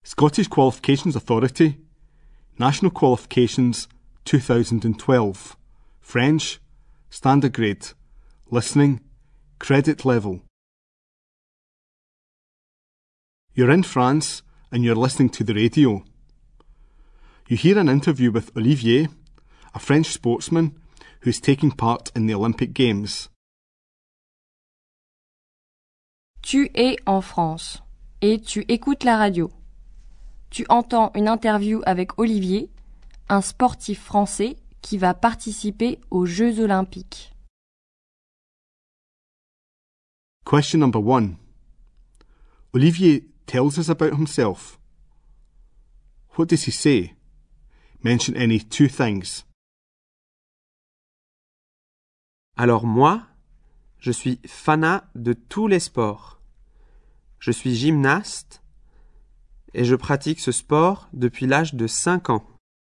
Scottish Qualifications Authority, National Qualifications 2012, French, Standard Grade, Listening, Credit Level. You're in France and you're listening to the radio. You hear an interview with Olivier, a French sportsman who's taking part in the Olympic Games. Tu es en France et tu écoutes la radio. Tu entends une interview avec Olivier, un sportif français qui va participer aux Jeux Olympiques. Question number 1. Olivier tells us about himself. What does he say? Mention any 2 things. Alors moi, je suis fanat de tous les sports. Je suis gymnaste et je pratique ce sport depuis l'âge de 5 ans.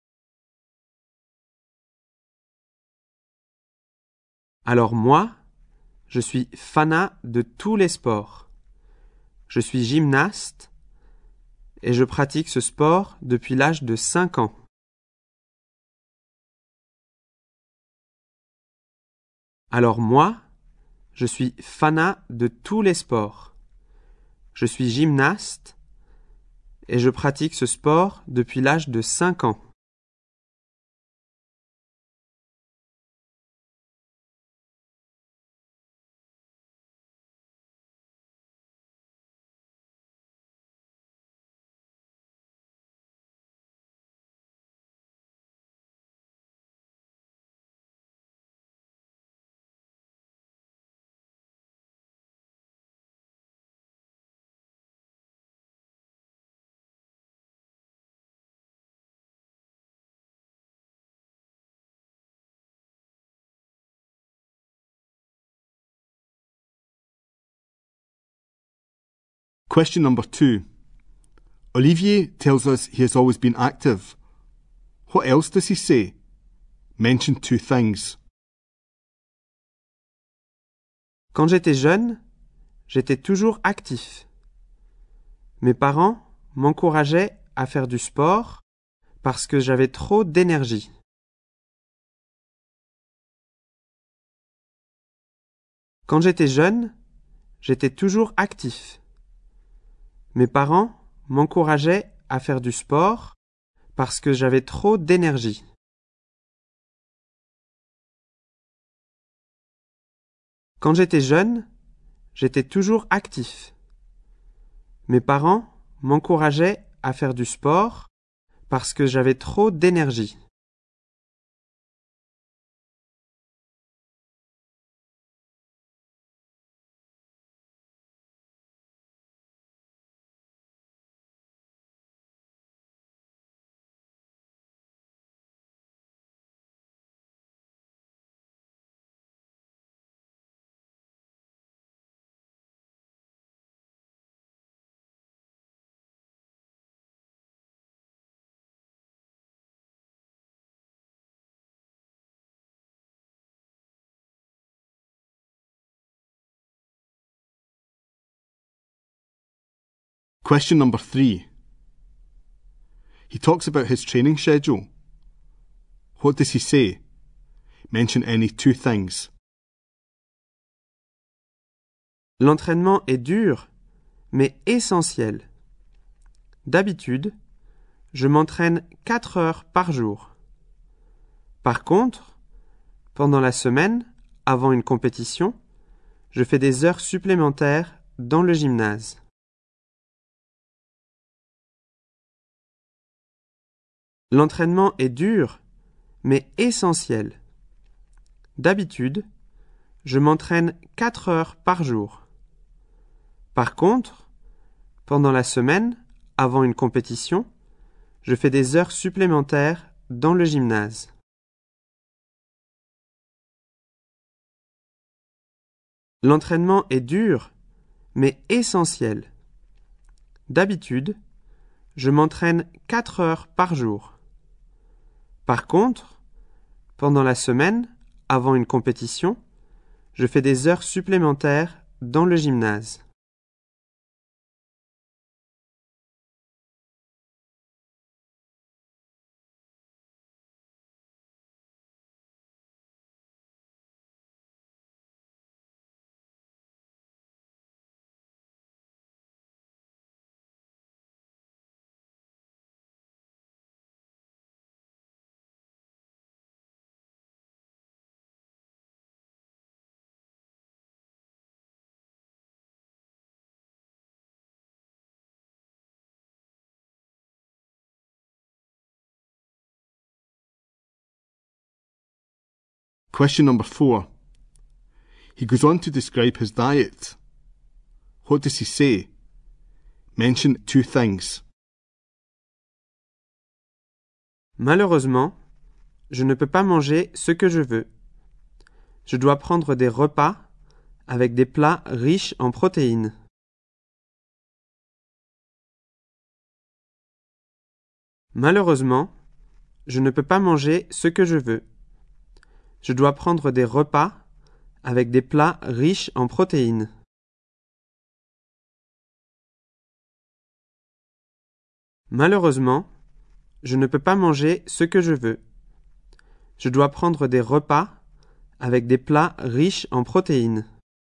Alors moi, je suis fanat de tous les sports. Je suis gymnaste et je pratique ce sport depuis l'âge de 5 ans. Alors moi, je suis fanat de tous les sports. Je suis gymnaste et je pratique ce sport depuis l'âge de 5 ans. Question number 2. Olivier tells us he has always been active. What else does he say? Mention 2 things. Quand j'étais jeune, j'étais toujours actif. Mes parents m'encourageaient à faire du sport parce que j'avais trop d'énergie. Quand j'étais jeune, j'étais toujours actif. Mes parents m'encourageaient à faire du sport parce que j'avais trop d'énergie. Quand j'étais jeune, j'étais toujours actif. Mes parents m'encourageaient à faire du sport parce que j'avais trop d'énergie. Question number 3. He talks about his training schedule. What does he say? Mention any 2 things. L'entraînement est dur, mais essentiel. D'habitude, je m'entraîne 4 heures par jour. Par contre, pendant la semaine, avant une compétition, je fais des heures supplémentaires dans le gymnase. L'entraînement est dur, mais essentiel. D'habitude, je m'entraîne 4 heures par jour. Par contre, pendant la semaine, avant une compétition, je fais des heures supplémentaires dans le gymnase. L'entraînement est dur, mais essentiel. D'habitude, je m'entraîne 4 heures par jour. Par contre, pendant la semaine, avant une compétition, je fais des heures supplémentaires dans le gymnase. Question number 4. He goes on to describe his diet. What does he say? Mention 2 things. Malheureusement, je ne peux pas manger ce que je veux. Je dois prendre des repas avec des plats riches en protéines. Malheureusement, je ne peux pas manger ce que je veux. Je dois prendre des repas avec des plats riches en protéines. Malheureusement, je ne peux pas manger ce que je veux. Je dois prendre des repas avec des plats riches en protéines.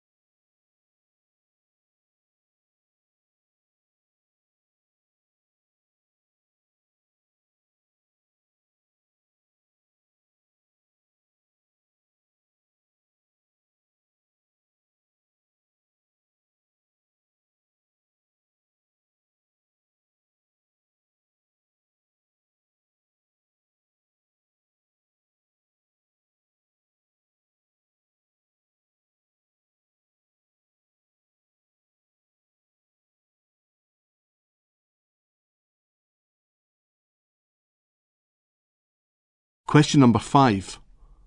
Question number 5.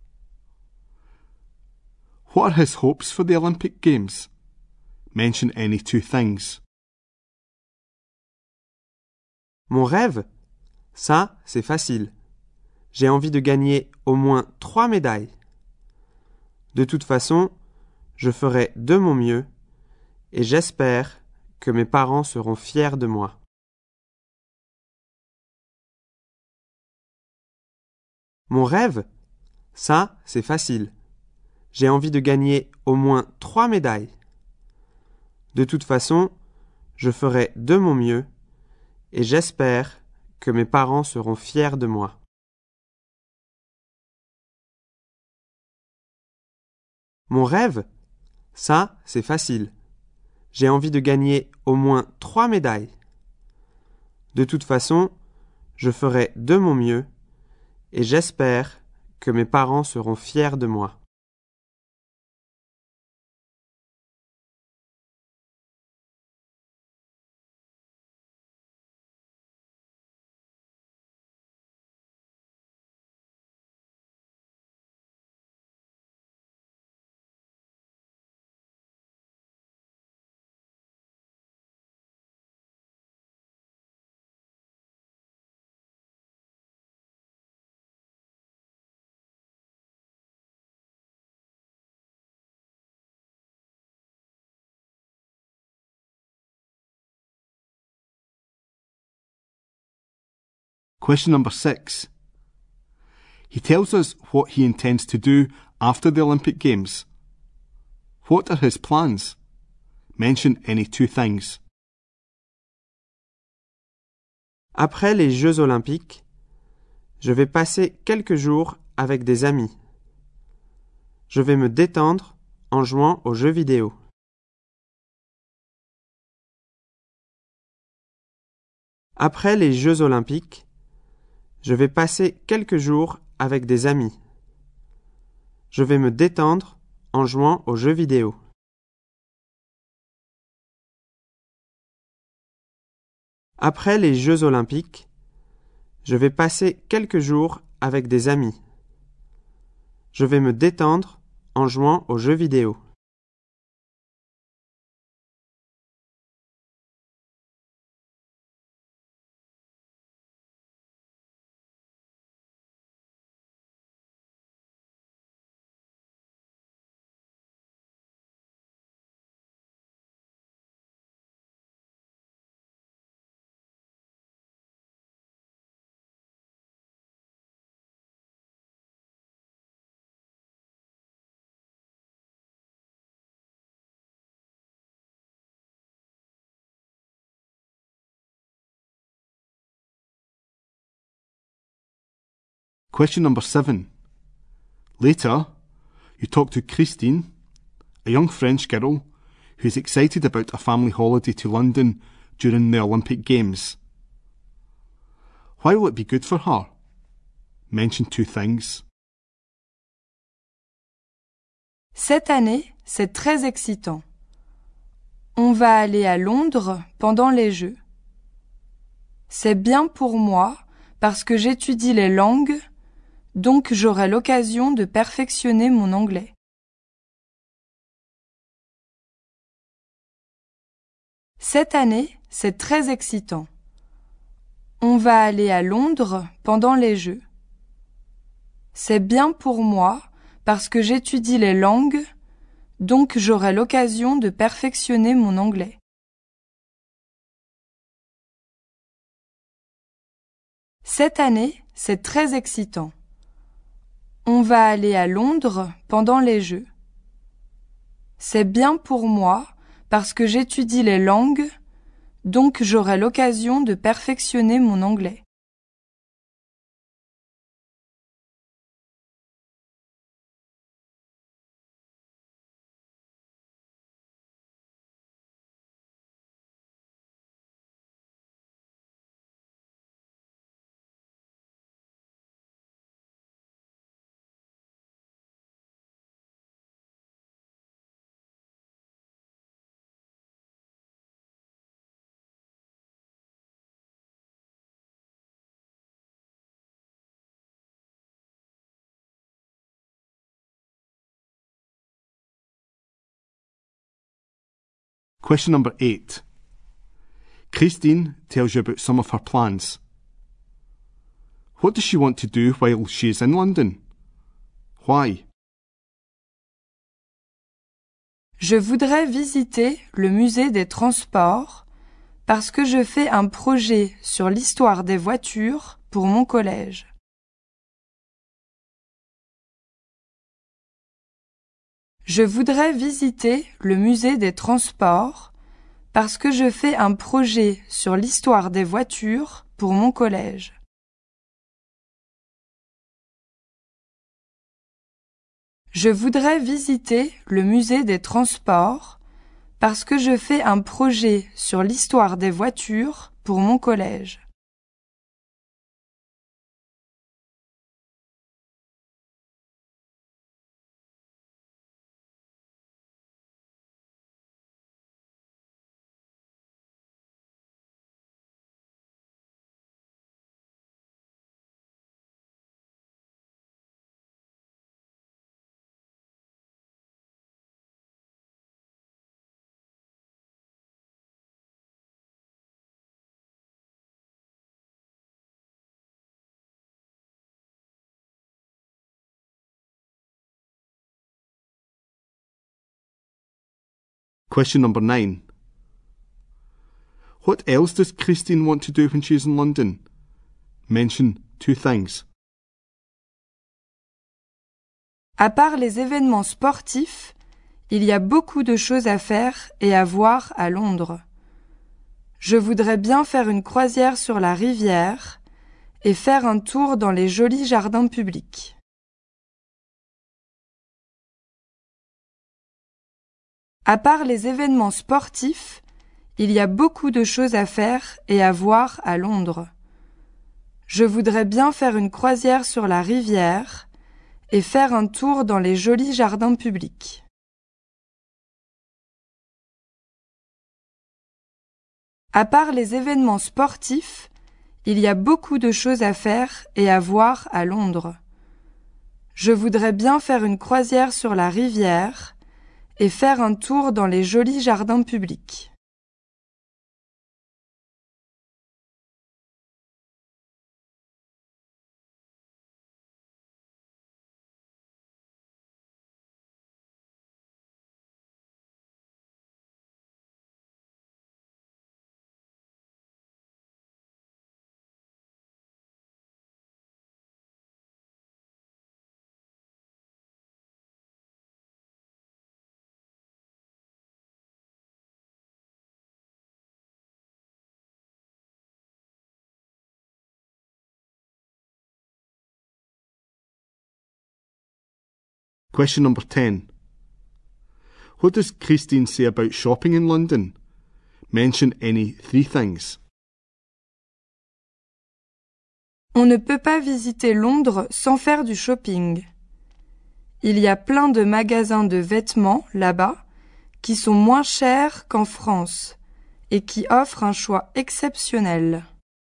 What are his hopes for the Olympic Games? Mention any 2 things. Mon rêve? Ça, c'est facile. J'ai envie de gagner au moins 3 médailles. De toute façon, je ferai de mon mieux et j'espère que mes parents seront fiers de moi. Mon rêve? Ça, c'est facile. J'ai envie de gagner au moins 3 médailles. De toute façon, je ferai de mon mieux et j'espère que mes parents seront fiers de moi. Mon rêve? Ça, c'est facile. J'ai envie de gagner au moins 3 médailles. De toute façon, je ferai de mon mieux et j'espère que mes parents seront fiers de moi. Question number 6. He tells us what he intends to do after the Olympic Games. What are his plans? Mention any 2 things. Après les Jeux olympiques, je vais passer quelques jours avec des amis. Je vais me détendre en jouant aux jeux vidéo. Après les Jeux olympiques, je vais passer quelques jours avec des amis. Je vais me détendre en jouant aux jeux vidéo. Après les Jeux olympiques, je vais passer quelques jours avec des amis. Je vais me détendre en jouant aux jeux vidéo. Question number 7. Later, you talk to Christine, a young French girl who is excited about a family holiday to London during the Olympic Games. Why will it be good for her? Mention 2 things. Cette année, c'est très excitant. On va aller à Londres pendant les Jeux. C'est bien pour moi parce que j'étudie les langues, donc j'aurai l'occasion de perfectionner mon anglais. Cette année, c'est très excitant. On va aller à Londres pendant les Jeux. C'est bien pour moi parce que j'étudie les langues, donc j'aurai l'occasion de perfectionner mon anglais. Cette année, c'est très excitant. On va aller à Londres pendant les Jeux. C'est bien pour moi parce que j'étudie les langues, donc j'aurai l'occasion de perfectionner mon anglais. Question number 8. Christine tells you about some of her plans. What does she want to do while she is in London? Why? Je voudrais visiter le musée des transports parce que je fais un projet sur l'histoire des voitures pour mon collège. Je voudrais visiter le musée des transports parce que je fais un projet sur l'histoire des voitures pour mon collège. Je voudrais visiter le musée des transports parce que je fais un projet sur l'histoire des voitures pour mon collège. Question number 9. What else does Christine want to do when she's in London? Mention 2 things. À part les événements sportifs, il y a beaucoup de choses à faire et à voir à Londres. Je voudrais bien faire une croisière sur la rivière et faire un tour dans les jolis jardins publics. À part les événements sportifs, il y a beaucoup de choses à faire et à voir à Londres. Je voudrais bien faire une croisière sur la rivière et faire un tour dans les jolis jardins publics. À part les événements sportifs, il y a beaucoup de choses à faire et à voir à Londres. Je voudrais bien faire une croisière sur la rivière et faire un tour dans les jolis jardins publics. Question number 10. What does Christine say about shopping in London? Mention any 3 things. On ne peut pas visiter Londres sans faire du shopping. Il y a plein de magasins de vêtements là-bas qui sont moins chers qu'en France et qui offrent un choix exceptionnel.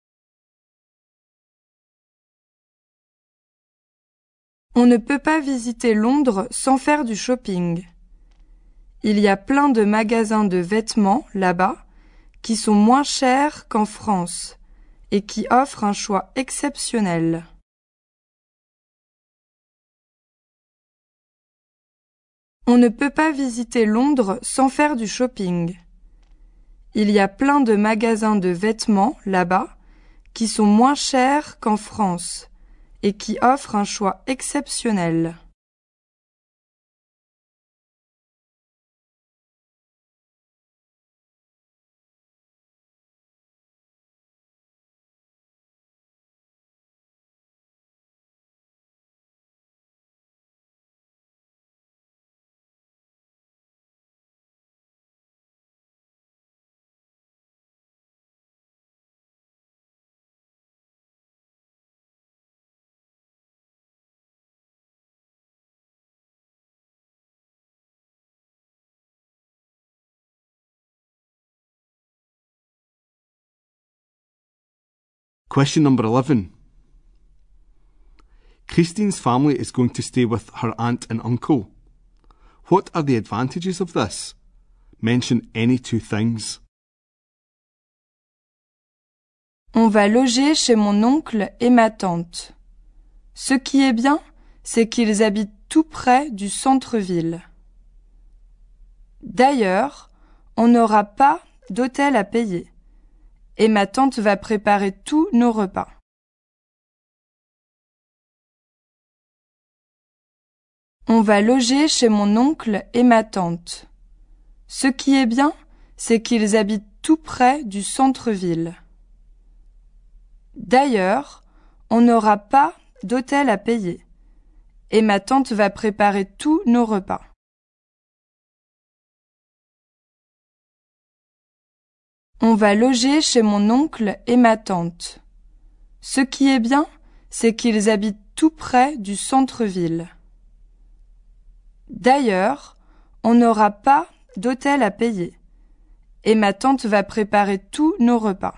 On ne peut pas visiter Londres sans faire du shopping. Il y a plein de magasins de vêtements là-bas qui sont moins chers qu'en France et qui offrent un choix exceptionnel. On ne peut pas visiter Londres sans faire du shopping. Il y a plein de magasins de vêtements là-bas qui sont moins chers qu'en France et qui offrent un choix exceptionnel. Question number 11. Christine's family is going to stay with her aunt and uncle. What are the advantages of this? Mention any two things. On va loger chez mon oncle et ma tante. Ce qui est bien, c'est qu'ils habitent tout près du centre-ville. D'ailleurs, on n'aura pas d'hôtel à payer. Et ma tante va préparer tous nos repas. On va loger chez mon oncle et ma tante. Ce qui est bien, c'est qu'ils habitent tout près du centre-ville. D'ailleurs, on n'aura pas d'hôtel à payer. Et ma tante va préparer tous nos repas. On va loger chez mon oncle et ma tante. Ce qui est bien, c'est qu'ils habitent tout près du centre-ville. D'ailleurs, on n'aura pas d'hôtel à payer. Et ma tante va préparer tous nos repas.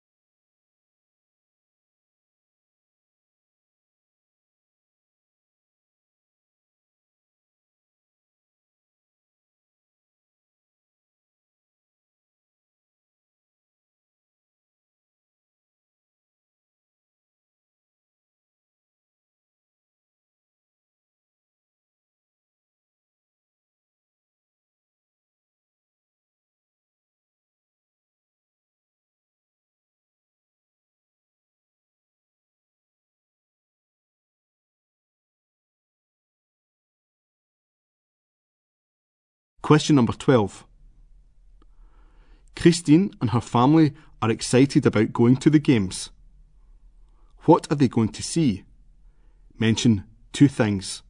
Question number 12. Christine and her family are excited about going to the games. What are they going to see? Mention two things.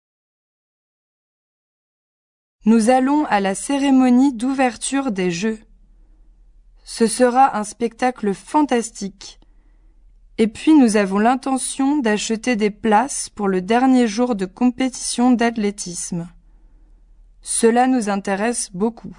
Nous allons à la cérémonie d'ouverture des Jeux. Ce sera un spectacle fantastique. Et puis nous avons l'intention d'acheter des places pour le dernier jour de compétition d'athlétisme. Cela nous intéresse beaucoup.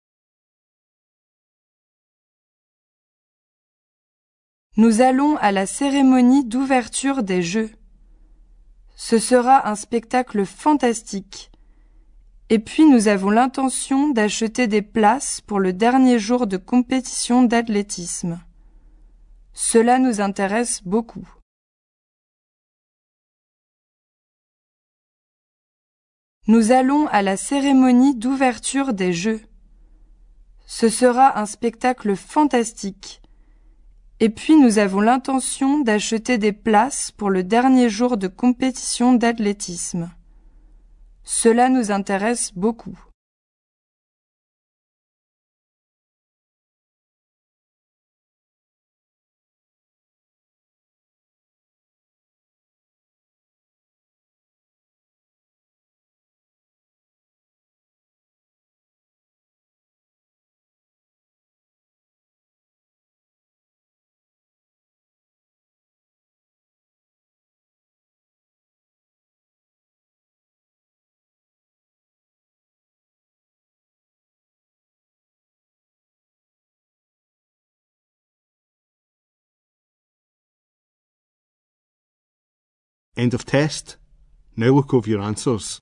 Nous allons à la cérémonie d'ouverture des Jeux. Ce sera un spectacle fantastique. Et puis nous avons l'intention d'acheter des places pour le dernier jour de compétition d'athlétisme. Cela nous intéresse beaucoup. Nous allons à la cérémonie d'ouverture des Jeux. Ce sera un spectacle fantastique. Et puis nous avons l'intention d'acheter des places pour le dernier jour de compétition d'athlétisme. Cela nous intéresse beaucoup. End of test. Now look over your answers.